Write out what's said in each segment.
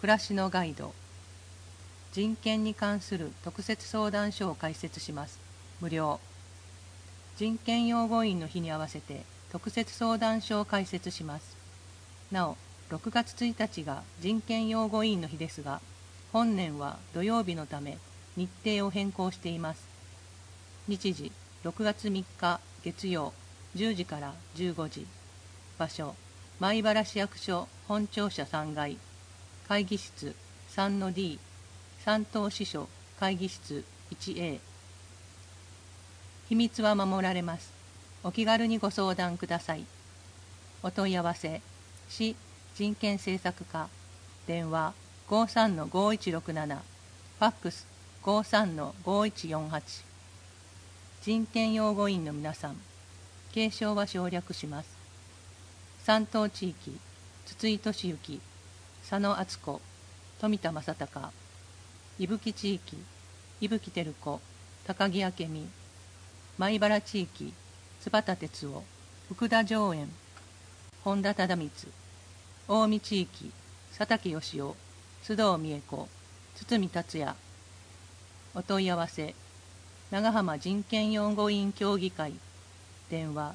暮らしのガイド。人権に関する特設相談所を開設します。無料。人権擁護員の日に合わせて特設相談所を開設します。なお、6月1日が人権擁護員の日ですが、本年は土曜日のため日程を変更しています。日時6月3日月曜10時から15時。場所、米原市役所本庁舎3階。会議室 3-D、三等支所会議室 1A。秘密は守られます。お気軽にご相談ください。お問い合わせ、市人権政策課、電話 53-5167、ファックス 53-5148。人権擁護員の皆さん、継承は省略します。山東地域、筒井俊之、佐野敦子、富田正孝。伊吹地域、伊吹照子、高木明美。米原地域、津幡哲夫、福田上園、本田忠光。近江地域、佐竹義雄、須藤美恵子、堤達也。お問い合わせ、長浜人権擁護員協議会、電話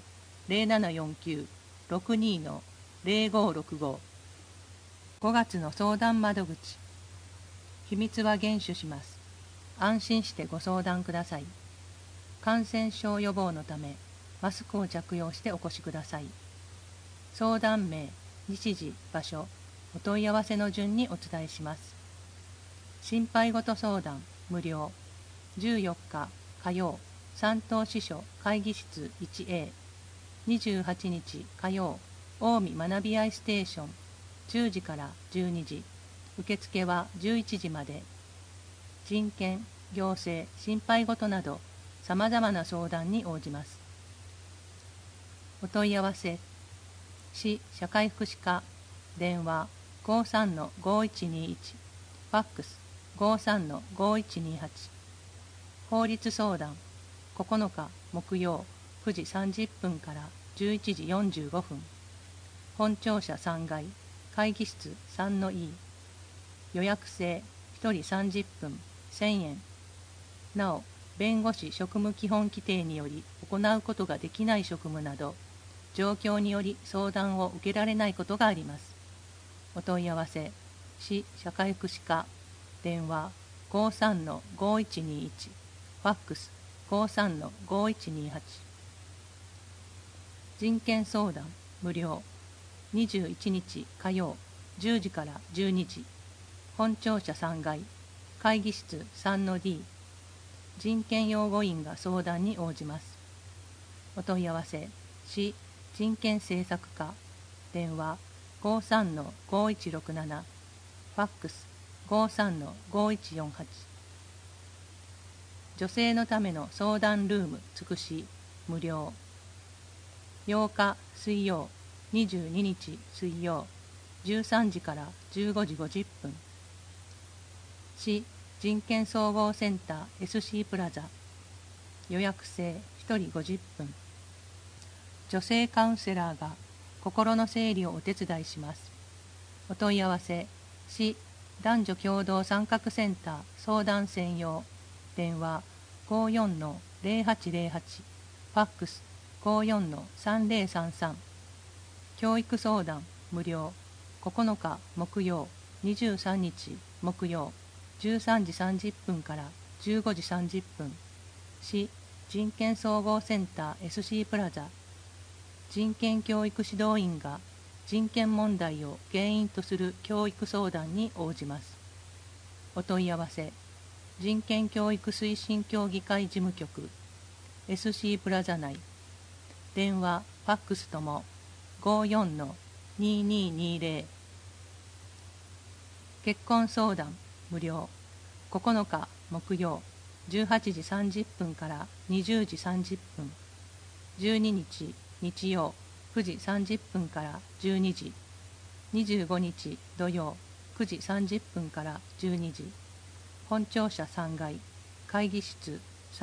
0749-62-0565。5月の相談窓口。秘密は厳守します。安心してご相談ください。感染症予防のため、マスクを着用してお越しください。相談名、日時、場所、お問い合わせの順にお伝えします。心配事相談、無料。14日火曜、三等支所会議室 1A。28日火曜、近江学び合いステーション、10時から12時。受付は11時まで。人権、行政、心配事など、さまざまな相談に応じます。お問い合わせ、市社会福祉課、電話 53-5121、ファックス 53-5128。法律相談、9日木曜9時30分から11時45分。本庁舎3階、会議室 3-E。予約制、1人30分、1000円。なお、弁護士職務基本規定により行うことができない職務など、状況により相談を受けられないことがあります。お問い合わせ、市社会福祉課、電話 53-5121、ファックス 53-5128。人権相談、無料。21日火曜、10時から12時。本庁舎3階、会議室 3-D。人権擁護員が相談に応じます。お問い合わせ、市人権政策課、電話 53-5167、ファックス 53-5148。女性のための相談ルームつくし、無料。8日水曜、22日水曜、13時から15時50分。市人権総合センター SC プラザ。予約制、1人50分。女性カウンセラーが心の整理をお手伝いします。お問い合わせ、市男女共同参画センター相談専用。電話 54-0808、ファックス 54-3033。教育相談、無料。9日木曜、23日木曜、13時30分から15時30分。市人権総合センター SC プラザ。人権教育指導員が人権問題を原因とする教育相談に応じます。お問い合わせ、人権教育推進協議会事務局 SC プラザ内。電話、ファックスとも 54-2220。結婚相談、無料。9日木曜、18時30分から20時30分。12日日曜、9時30分から12時。25日土曜、9時30分から12時。本庁舎3階、会議室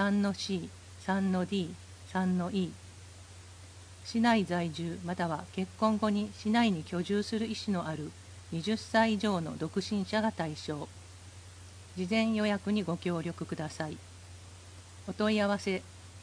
3-C、3-D、3-E。市内在住または結婚後に市内に居住する意思のある 20歳以上の独身者が対象。事前予約にご協力ください。お問い合わせ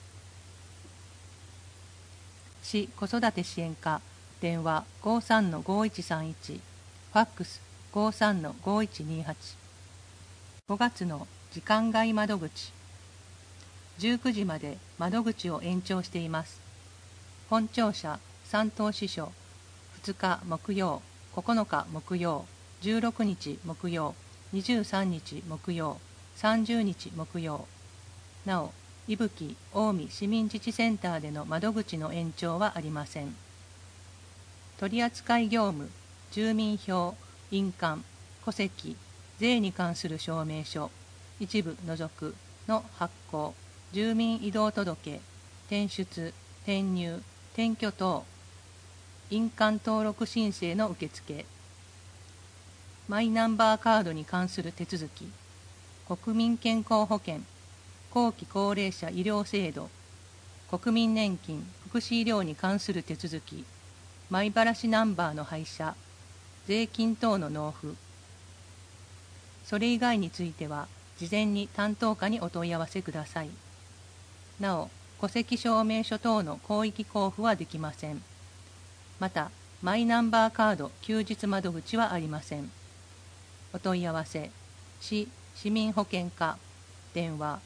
市子育て支援課電話53-5131ファックス53-5128 5月の時間外窓口19時まで窓口を延長しています。本庁舎3等支所2日木曜9日木曜16日木曜23日木曜30日木曜。なお伊吹近江市民自治センターでの窓口の延長はありません。取扱業務、住民票、印鑑、戸籍、税に関する証明書、一部除くの発行、住民移動届、転出、転入、転居等、印鑑登録申請の受付、マイナンバーカードに関する手続き、国民健康保険、後期高齢者医療制度、国民年金、福祉医療に関する手続き、米原市ナンバーの廃車、税金等の納付。それ以外については、事前に担当課にお問い合わせください。なお、戸籍証明書等の広域交付はできません。また、マイナンバーカード休日窓口はありません。お問い合わせ、市市民保険課、電話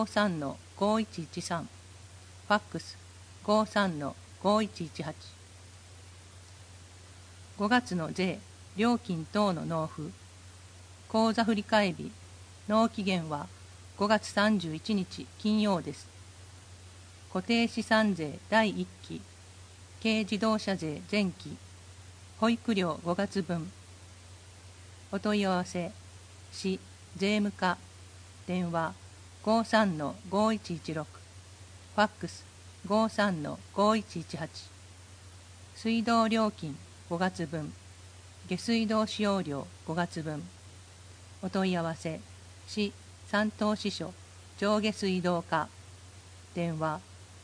53-5113、ファックス53-5118。5月の税、料金等の納付、口座振替日、納期限は5月31日金曜です。固定資産税第1期、軽自動車税前期、保育料5月分。お問い合わせ、市税務課、電話53-5116、ファックス53-5118。水道料金5月分、下水道使用料5月分。お問い合わせ、市三等支所上下水道課、電話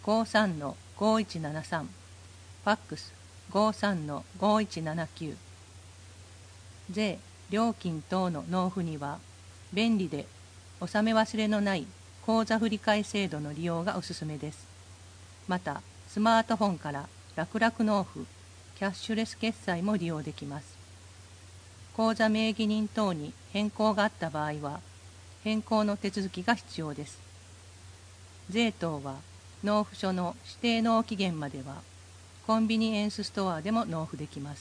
53-5173、ファックス53-5179。税、料金等の納付には、便利で納め忘れのない口座振替制度の利用がおすすめです。また、スマートフォンから楽々納付、キャッシュレス決済も利用できます。口座名義人等に変更があった場合は、変更の手続きが必要です。税等は、納付書の指定納期限までは、コンビニエンスストアでも納付できます。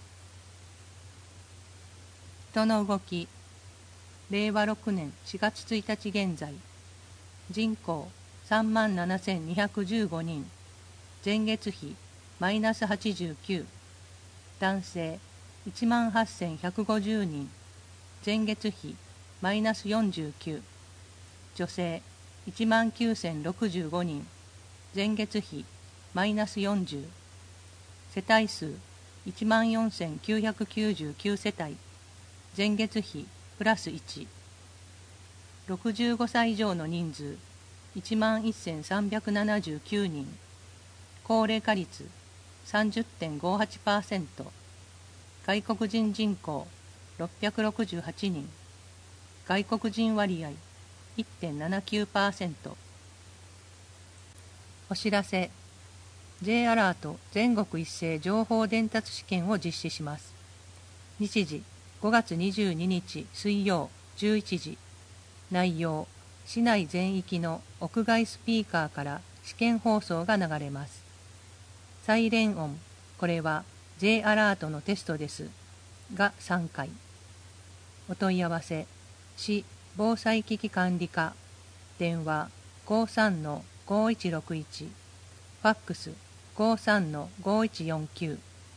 人の動き、令和6年4月1日現在、人口37,215人、前月比マイナス89、男性18,150人、前月比マイナス49、女性19,065人、前月比マイナス40、世帯数14,999世帯、前月比プラス1、65歳以上の人数11,379人、高齢化率 30.58%、外国人人口668人、外国人割合 1.79%。お知らせ、J アラート全国一斉情報伝達試験を実施します。日時5月22日水曜11時。内容、市内全域の屋外スピーカーから試験放送が流れます。サイレン音、これは J アラートのテストですが3回。お問い合わせ、市防災危機管理課、電話53-5161、ファックス53-5149。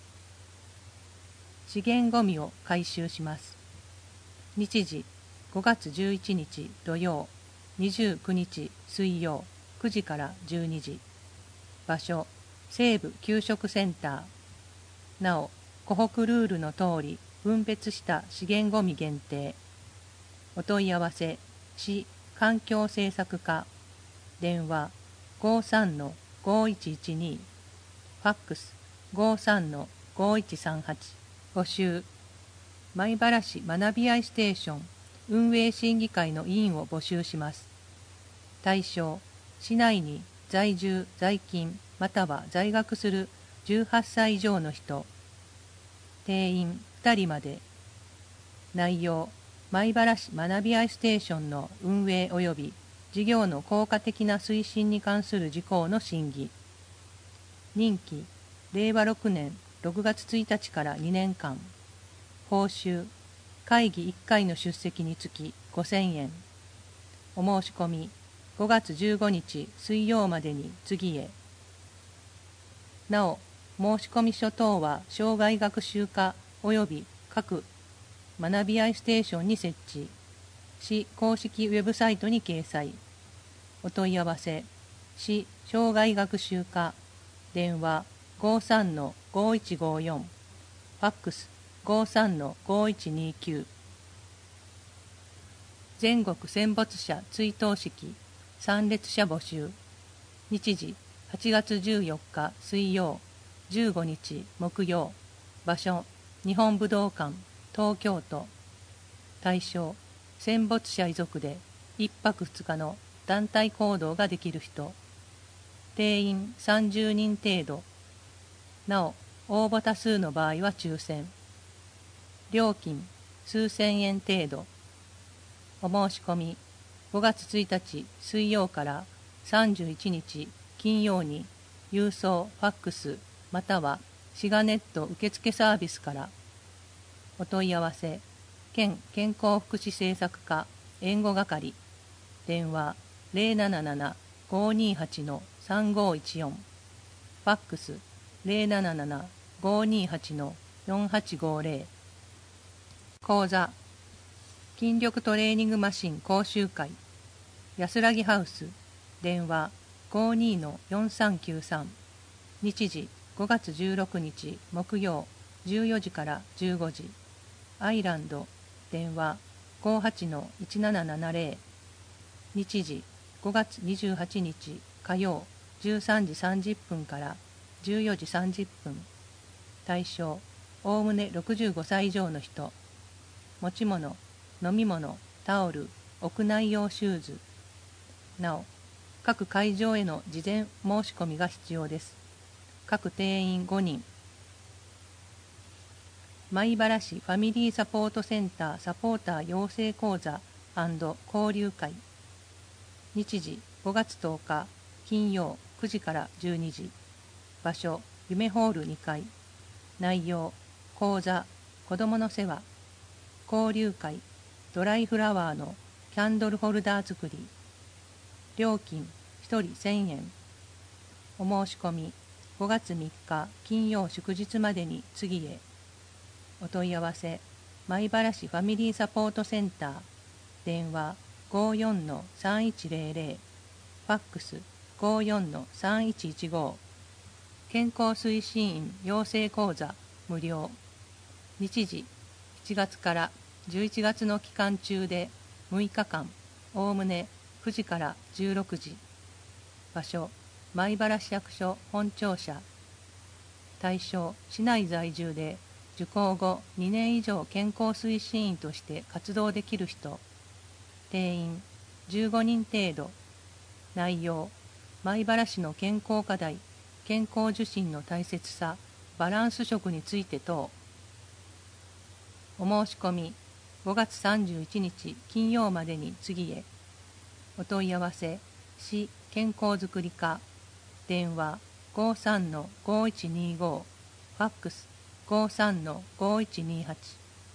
資源ごみを回収します。日時5月11日土曜、29日水曜9時から12時。場所、西部給食センター。なお、湖北ルールの通り分別した資源ごみ限定。お問い合わせ、市環境政策課、電話53-5112、ファックス53-5138。募集、 米原市学び合いステーション運営審議会の委員を募集します。対象、市内に在住・在勤または在学する18歳以上の人。定員2人まで。内容、米原市学び合いステーションの運営及び事業の効果的な推進に関する事項の審議。任期、令和6年6月1日から2年間。報酬、会議1回の出席につき5000円。お申し込み、5月15日水曜までに次へ。なお、申込書等は生涯学習課及び各学び合いステーションに設置、市公式ウェブサイトに掲載。お問い合わせ、市生涯学習課、電話 53-5154、ファックス 53-5129。全国戦没者追悼式参列者募集。日時8月14日水曜、15日木曜。場所日本武道館東京都。対象、戦没者遺族で1泊2日の団体行動ができる人。定員30人程度。なお、応募多数の場合は抽選。料金数千円程度。お申し込み、5月1日水曜から31日金曜に郵送ファックスまたはシガネット受付サービスから。お問い合わせ、県健康福祉政策課援護係。電話077-528-3514。ファックス077-528-4850。講座、筋力トレーニングマシン講習会安らぎハウス。電話52-4393。日時5月16日木曜14時から15時。アイランド。電話58-1770。日時5月28日火曜13時30分から14時30分。対象、おおむね65歳以上の人。持ち物、飲み物、タオル、屋内用シューズ。なお、各会場への事前申し込みが必要です。各定員5人。米原市ファミリーサポートセンターサポーター養成講座&交流会。日時5月10日金曜9時から12時。場所夢ホール2階。内容、講座、子どもの世話、交流会、ドライフラワーのキャンドルホルダー作り。料金1人1000円。お申し込み、5月3日金曜祝日までに次へ。お問い合わせ、米原市ファミリーサポートセンター。電話54-3100。ファックス54-3115。健康推進員養成講座無料。日時7月から11月の期間中で6日間、おおむね9時から16時。場所、米原市役所本庁舎。対象、市内在住で受講後2年以上健康推進員として活動できる人。定員15人程度。内容、米原市の健康課題、健康受診の大切さ、バランス食について等。お申し込み、5月31日金曜までに次へ。お問い合わせ、市健康づくり課。電話53-5125。ファックス53-5128。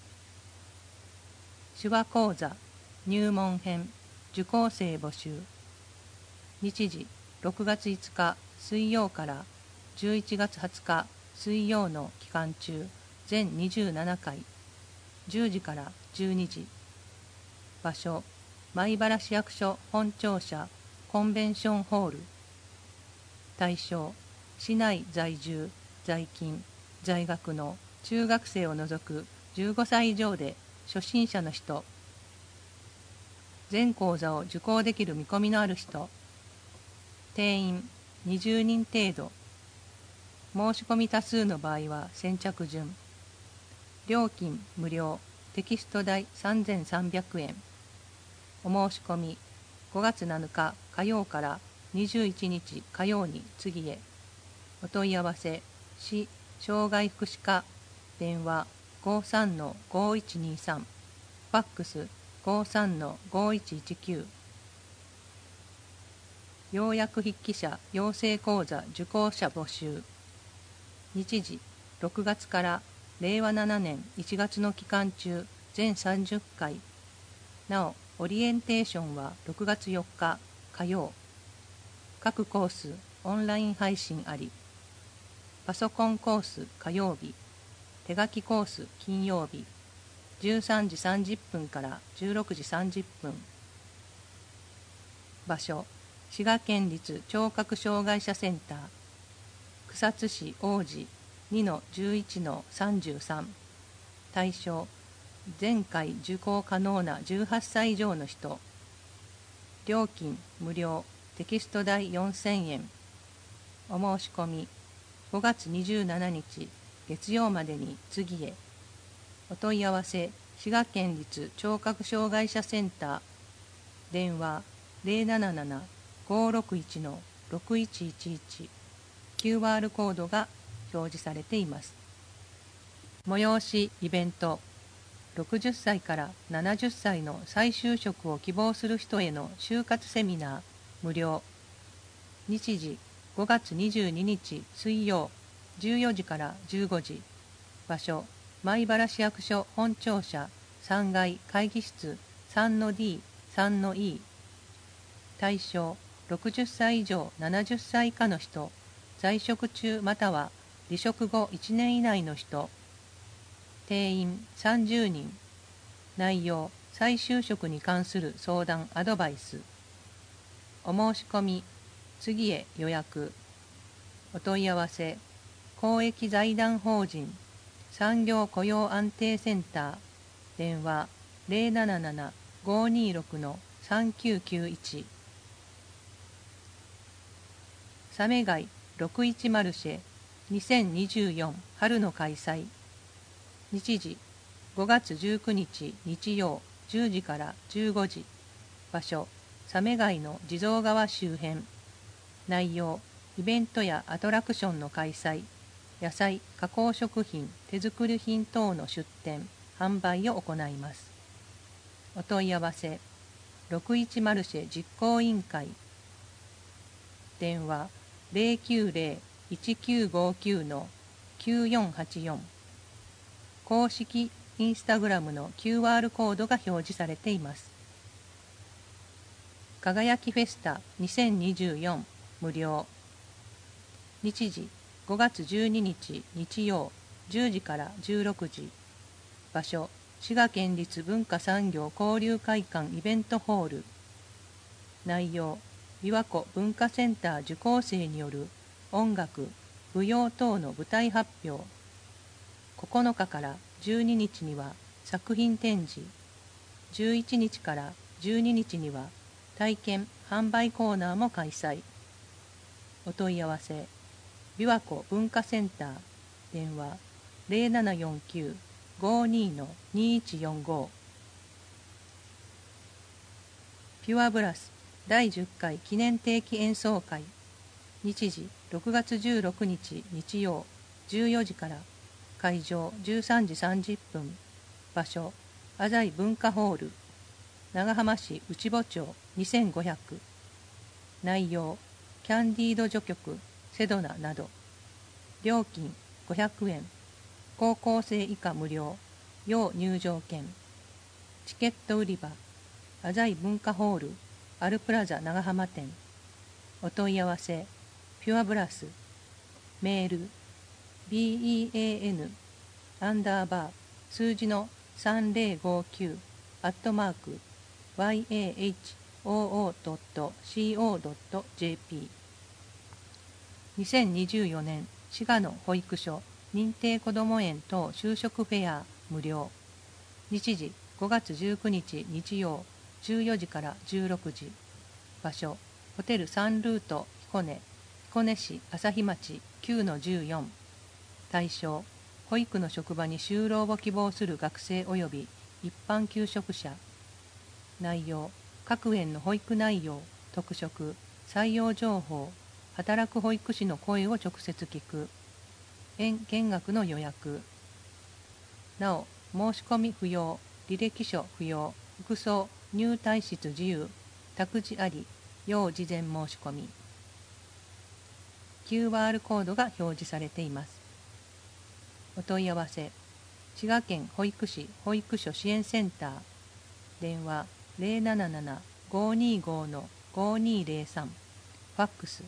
手話講座入門編受講生募集。日時6月5日水曜から11月20日水曜の期間中全27回。10時から12時。場所、米原市役所本庁舎コンベンションホール。対象、市内在住、在勤、在学の中学生を除く15歳以上で初心者の人。全講座を受講できる見込みのある人。定員20人程度。申し込み多数の場合は先着順。料金無料。 テキスト代3300円。お申し込み5月7日火曜から21日火曜に次へ。お問い合わせ市障害福祉課、電話 53-5123、ファックス 53-5119。要約筆記者養成講座受講者募集。日時6月から令和7年1月の期間中全30回。なおオリエンテーションは6月4日火曜。各コースオンライン配信あり。パソコンコース火曜日、手書きコース金曜日、13時30分から16時30分。場所滋賀県立聴覚障害者センター、草津市王子 2-11-33。対象前回受講可能な18歳以上の人。料金無料、テキスト代4000円。お申し込み5月27日月曜までに次へ。お問い合わせ滋賀県立聴覚障害者センター、電話 077-561-6111。 QR コードが表示されています。催しイベント、60歳から70歳の再就職を希望する人への就活セミナー無料。日時5月22日水曜14時から15時。場所米原市役所本庁舎3階会議室 3-D3-E。 対象60歳以上70歳以下の人、在職中または離職後1年以内の人。定員30人。内容再就職に関する相談アドバイス。お申し込み次へ予約。お問い合わせ公益財団法人産業雇用安定センター、電話 077-526-3991。 サメガイ61マルシェ2024春の開催。日時5月19日日曜10時から15時。場所サメガイの地蔵川周辺。内容イベントやアトラクションの開催、野菜加工食品手作り品等の出店販売を行います。お問い合わせ61マルシェ実行委員会、電話 090-1959-9484。 公式インスタグラムの QR コードが表示されています。輝きフェスタ2024無料。日時5月12日日曜10時から16時。場所滋賀県立文化産業交流会館イベントホール。内容琵琶湖文化センター受講生による音楽舞踊等の舞台発表。9日から12日には作品展示、11日から12日には体験販売コーナーも開催。お問い合わせ琵琶湖文化センター、電話 0749-52-2145。 ピュアブラス第10回記念定期演奏会。日時6月16日日曜14時から。会場13時30分。場所浅井文化ホール、長浜市内保町2500。内容キャンディード序曲セドナなど。料金500円。高校生以下無料。要入場券。チケット売り場浅井文化ホールアルプラザ長浜店。お問い合わせピュアブラス。メール bean 数字の3059 yahoo.co.jp。 2024年滋賀の保育所認定こども園等就職フェア無料。日時5月19日日曜14時から16時。場所ホテルサンルート彦根市朝日町 9-14。対象保育の職場に就労を希望する学生及び一般求職者。内容、各園の保育内容、特色、採用情報、働く保育士の声を直接聞く。園見学の予約。なお、申し込み不要、履歴書不要、服装、入退室自由、託児あり、要事前申し込み。QR コードが表示されています。お問い合わせ、滋賀県保育士保育所支援センター、電話077-525-5203、ファックス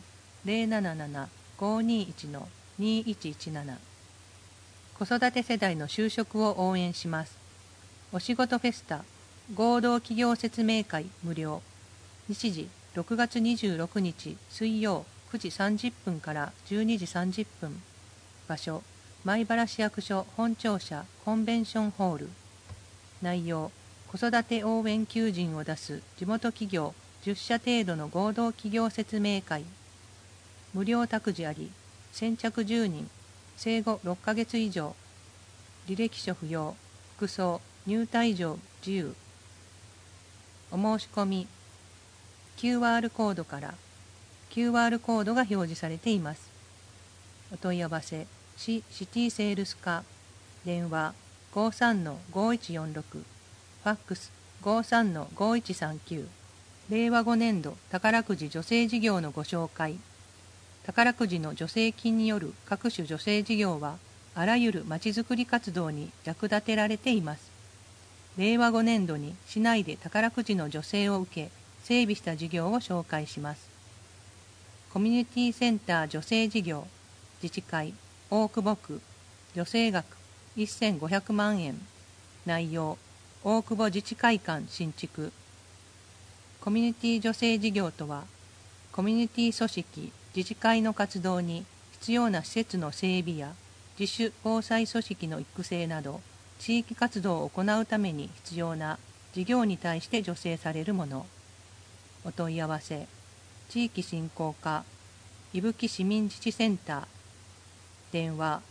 077-521-2117。子育て世代の就職を応援します。お仕事フェスタ合同企業説明会無料。日時6月26日水曜9時30分から12時30分。場所米原市役所本庁舎コンベンションホール。内容、子育て応援求人を出す地元企業10社程度の合同企業説明会。無料託児あり、先着10人、生後6ヶ月以上。履歴書不要、服装、入退場自由。お申し込み、QR コードから。QR コードが表示されています。お問い合わせ、市シティセールス課、電話53-5146、ファックス53-5139。令和5年度宝くじ助成事業のご紹介。宝くじの助成金による各種助成事業は、あらゆるまちづくり活動に役立てられています。令和5年度に市内で宝くじの助成を受け、整備した事業を紹介します。コミュニティセンター助成事業、自治会、大久保区、助成額1500万円。内容、大久保自治会館新築。コミュニティ助成事業とは、コミュニティ組織、自治会の活動に必要な施設の整備や自主防災組織の育成など、地域活動を行うために必要な事業に対して助成されるもの。お問い合わせ、地域振興課、伊吹市民自治センター、電話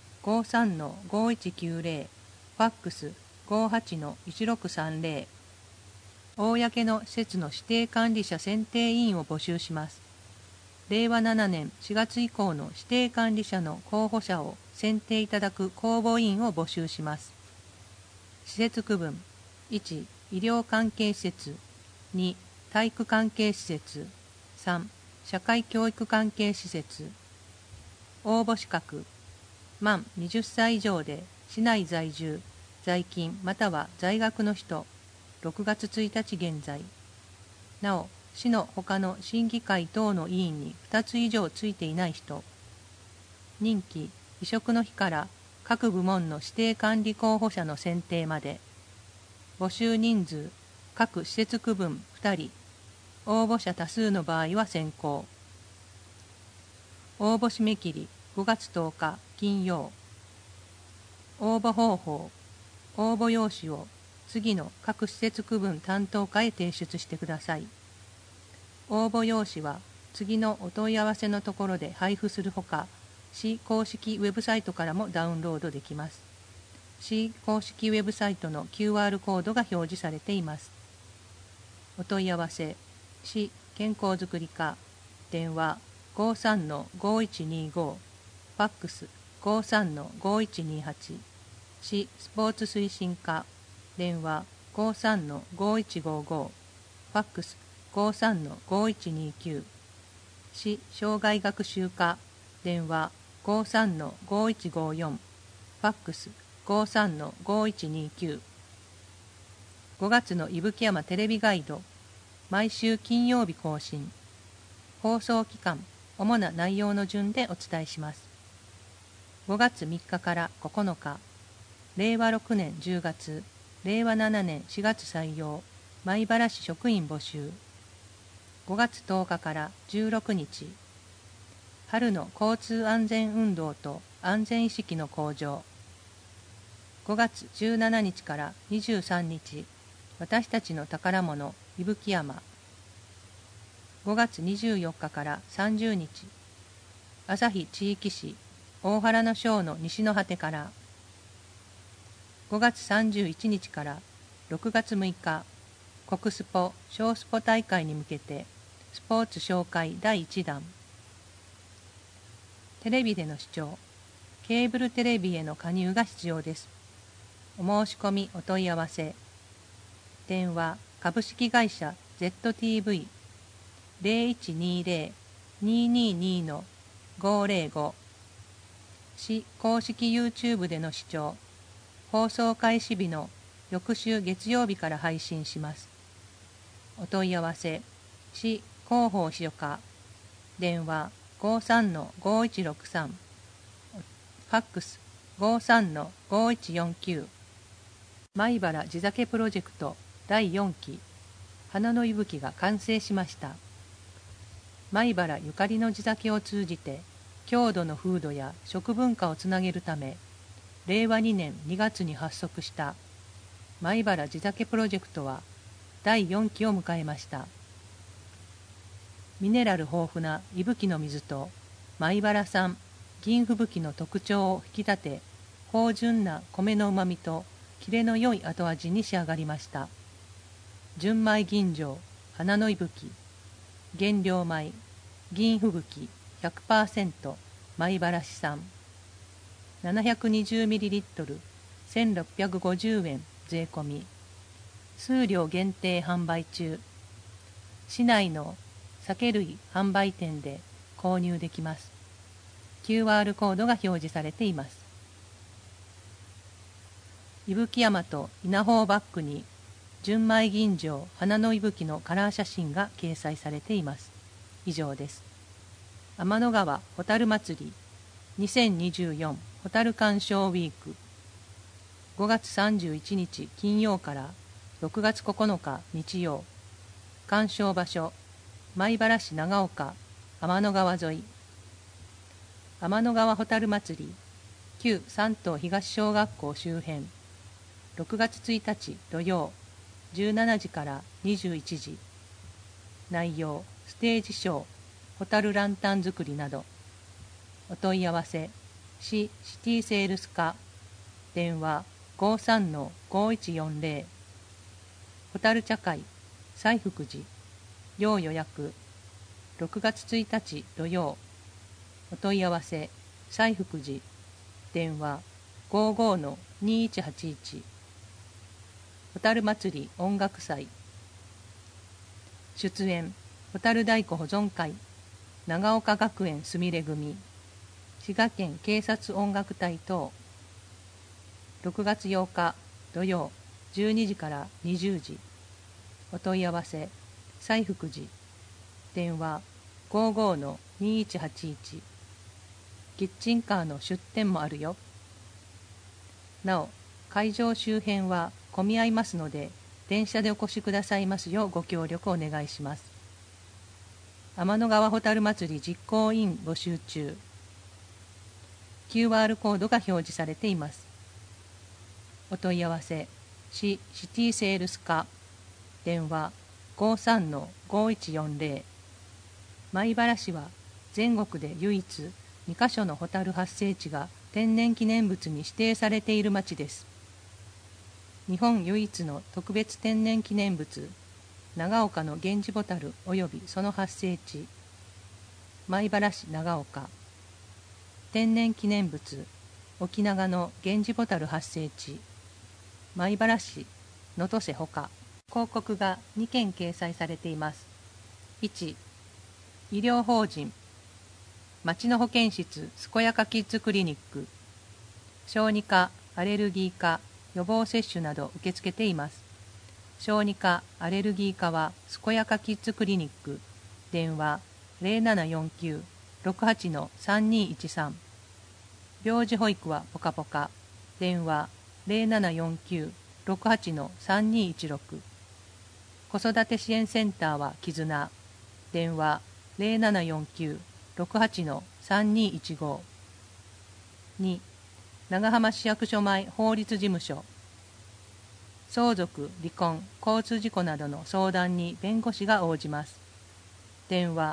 53-5190、ファックス58-1630。公の施設の指定管理者選定委員を募集します。令和7年4月以降の指定管理者の候補者を選定いただく公募委員を募集します。施設区分、1、医療関係施設、2、体育関係施設、3、社会教育関係施設。応募資格、満20歳以上で市内在住、在勤または在学の人、6月1日現在。なお、市の他の審議会等の委員に2つ以上ついていない人。任期、委嘱の日から各部門の指定管理候補者の選定まで。募集人数、各施設区分2人。応募者多数の場合は選考。応募締め切り5月10日金曜。応募方法、応募用紙を次の各施設区分担当課へ提出してください。応募用紙は次のお問い合わせのところで配布するほか、市公式ウェブサイトからもダウンロードできます。市公式ウェブサイトの QR コードが表示されています。お問い合わせ、市健康づくり課、電話53-5125、ファックス53-5128、市スポーツ推進課、電話53-5155、ファックス53-5129、市障害学習課、電話53-5154、ファックス53-5129。5月の伊吹山テレビガイド、毎週金曜日更新。放送期間、主な内容の順でお伝えします。5月3日から9日、令和6年10月、令和7年4月採用、米原市職員募集。5月10日から16日、春の交通安全運動と安全意識の向上。5月17日から23日、私たちの宝物、伊吹山。5月24日から30日、朝日地域紙、大原の章の西の果てから。5月31日から 6月6日、国スポ小スポ大会に向けてスポーツ紹介第1弾。テレビでの視聴、ケーブルテレビへの加入が必要です。お申し込みお問い合わせ。電話株式会社 ZTV 0120-222-505。市公式 YouTube での視聴、放送開始日の翌週月曜日から配信します。お問い合わせ、市広報秘書課、電話 53-5163、ファックス 53-5149。米原地酒プロジェクト第4期、花の息吹が完成しました。米原ゆかりの地酒を通じて、郷土の風土や食文化をつなげるため、令和2年2月に発足した米原地酒プロジェクトは第4期を迎えました。ミネラル豊富な伊吹の水と米原産銀吹雪の特徴を引き立て、芳醇な米のうまみとキレの良い後味に仕上がりました。純米吟醸花の息吹、原料米銀吹雪 100% 米原市産、720ml 1650円税込み、数量限定販売中。市内の酒類販売店で購入できます。QR コードが表示されています。伊吹山と稲穂をバックに純米吟醸花の息吹のカラー写真が掲載されています。以上です。天の川ホタル祭り2024ホタル鑑賞ウィーク、5月31日金曜から6月9日日曜。鑑賞場所、米原市長岡天の川沿い。天の川ホタル祭り旧山東東小学校周辺、6月1日土曜17時から21時。内容、ステージショー、ホタルランタン作りなど。お問い合わせ、市シティセールス課、電話 53-5140。ホタル茶会、西福寺、要予約、6月1日土曜。お問い合わせ、西福寺、電話 55-2181。ホタル祭り音楽祭。出演、ホタル太鼓保存会、長岡学園すみれ組、滋賀県警察音楽隊等。6月8日土曜12時から20時。お問い合わせ、西福寺、電話 55-2181。キッチンカーの出店もあるよ。なお、会場周辺は混み合いますので、電車でお越しくださいますようご協力お願いします。天の川ホタル祭り実行委員募集中。QR コードが表示されています。お問い合わせ、市シティセールス課、電話 53-5140。米原市は全国で唯一2カ所のホタル発生地が天然記念物に指定されている町です。日本唯一の特別天然記念物、長岡の源氏ボタル及びその発生地、米原市長岡。天然記念物、沖永の源氏ボタル発生地、米原市能登瀬ほか。広告が2件掲載されています。1、医療法人町の保健室健やかキッズクリニック、小児科、アレルギー科、予防接種など受け付けています。小児科、アレルギー科は健やかキッズクリニック、電話 0749-68-3213。病児保育はぽかぽか、電話 0749-68-3216。子育て支援センターは絆、電話 0749-68-3215。2、長浜市役所前法律事務所。相続、離婚、交通事故などの相談に弁護士が応じます。電話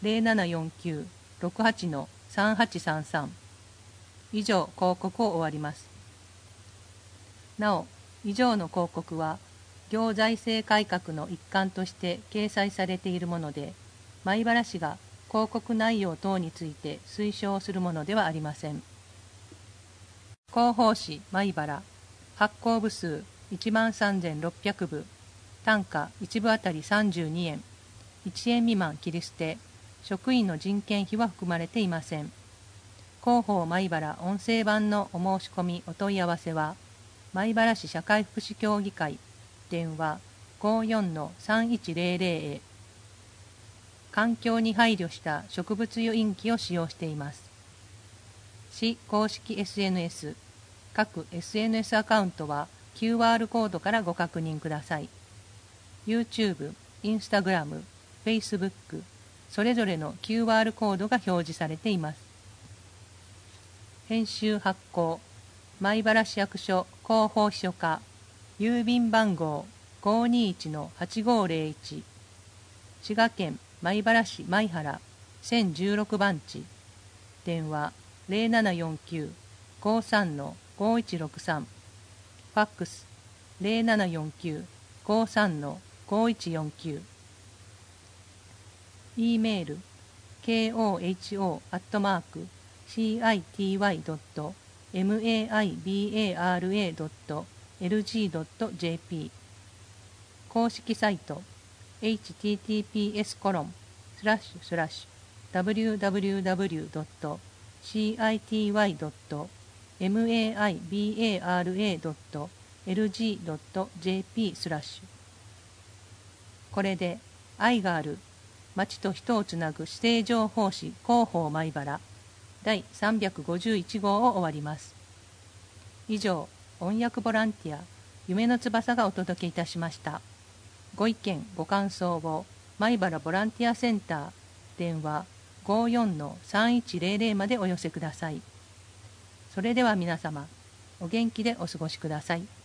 0749-68-3833。以上、広告を終わります。なお、以上の広告は行財政改革の一環として掲載されているもので、米原氏が広告内容等について推奨するものではありません。広報誌米原、発行部数13,600部、単価1部あたり32円、1円未満切り捨て、職員の人件費は含まれていません。広報米原音声版のお申し込みお問い合わせは、米原市社会福祉協議会、電話 54-3100 へ。環境に配慮した植物油印機を使用しています。市公式 SNS、各 SNS アカウントは QR コードからご確認ください。YouTube、Instagram、Facebook、それぞれの QR コードが表示されています。編集発行、米原市役所広報秘書課、郵便番号 521-8501、滋賀県米原市米原1016番地、電話0749-53-5163、ファックス0749-53-5149、E メール koho@maibara.lg.jp、 公式サイト https://www.city.maibara.lg.jp/。 これで愛がある町と人をつなぐ市政情報誌広報米原第351号を終わります。以上、音訳ボランティア夢の翼がお届けいたしました。ご意見ご感想を米原ボランティアセンター電話 54-3100 までお寄せください。それでは皆様、お元気でお過ごしください。